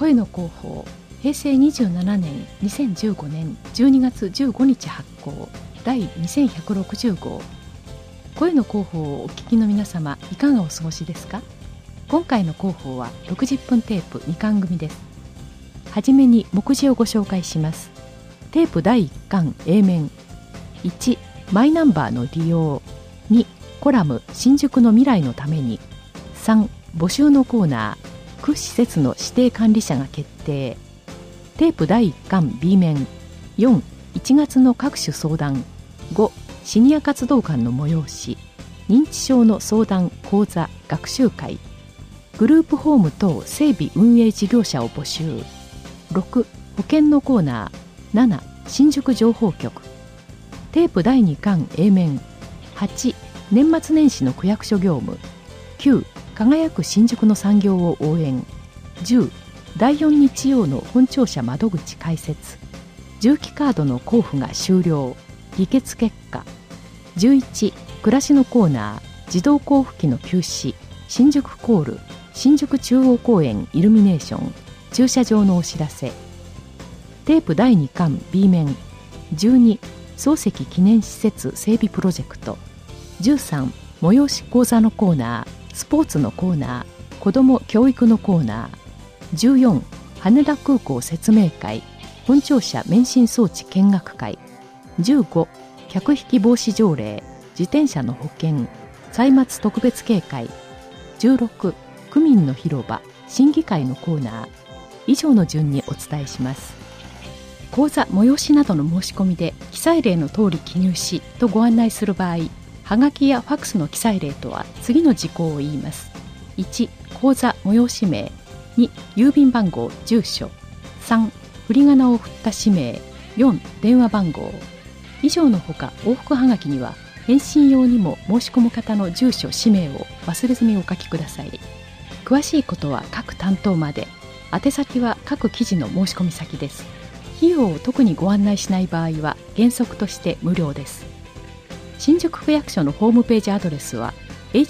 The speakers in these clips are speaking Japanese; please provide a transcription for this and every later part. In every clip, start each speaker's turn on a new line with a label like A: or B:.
A: 声の広報、平成27年2015年12月15日発行第2160号。声の広報をお聞きの皆様、いかがお過ごしですか？今回の広報は60分テープ2巻組です。はじめに目次をご紹介します。テープ第1巻 A 面。1、マイナンバーの利用。2、コラム新宿の未来のために。3、募集のコーナー、区施設の指定管理者が決定。テープ第1巻 B 面。4、1月の各種相談。5、シニア活動館の催し。認知症の相談講座学習会。グループホーム等整備運営事業者を募集。6、保険のコーナー。7、新宿情報局。テープ第2巻 A 面。8、年末年始の区役所業務。9、輝く新宿の産業を応援。10、第4日曜の本庁舎窓口開設。重機カードの交付が終了。議決結果。11、暮らしのコーナー、自動交付機の休止。新宿コール、新宿中央公園イルミネーション、駐車場のお知らせ。テープ第2巻 B 面。12、漱石記念施設整備プロジェクト。13、催し講座のコーナー、スポーツのコーナー、子ども教育のコーナー。14、羽田空港説明会、本庁舎免震装置見学会。15、客引き防止条例、自転車の保険、歳末特別警戒。16、区民の広場、審議会のコーナー。以上の順にお伝えします。講座催しなどの申し込みで記載例の通り記入しとご案内する場合、はがきやファックスの記載例とは次の事項を言います。1、講座催し名。2、郵便番号住所。3、振り仮名を振った氏名。4、電話番号。以上のほか往復はがきには返信用にも申し込む方の住所氏名を忘れずにお書きください。詳しいことは各担当まで。宛先は各記事の申し込み先です。費用を特にご案内しない場合は原則として無料です。新宿区役所のホームページアドレスは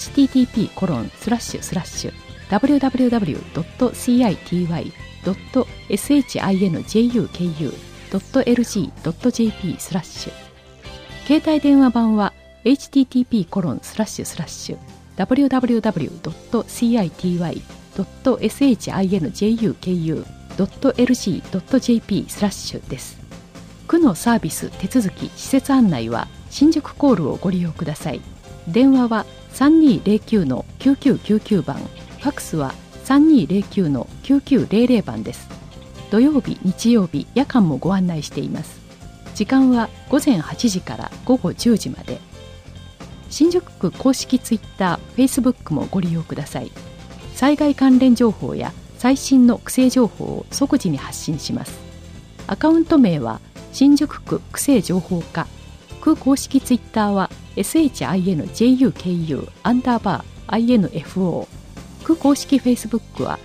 A: http://www.city.sinjuku.lg.jp/ 携帯電話版は http://www.city.sinjuku.lg.jp/ です。区のサービス、手続き、施設案内は新宿コールをご利用ください。電話は 3209-9999 番、ファックスは 3209-9900 番です。土曜日、日曜日、夜間もご案内しています。時間は午前8時から午後10時まで。新宿区公式ツイッター、フェイスブックもご利用ください。災害関連情報や最新の区政情報を即時に発信します。アカウント名は新宿区区政情報課。区公式ツイッターは SHINJUKU_INFO。区公式フェイスブックは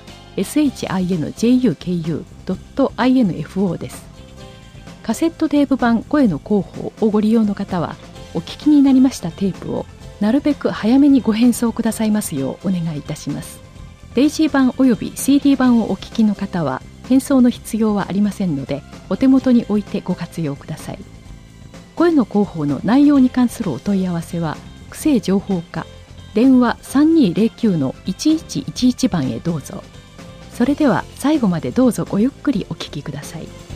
A: SHINJUKU.info です。カセットテープ版声の広報をご利用の方は、お聞きになりましたテープをなるべく早めにご返送くださいますようお願いいたします。デイジー版および CD 版をお聞きの方は返送の必要はありませんので、お手元に置いてご活用ください。声の広報の内容に関するお問い合わせは区政情報課、電話 3209-1111 番へどうぞ。それでは最後までどうぞごゆっくりお聞きください。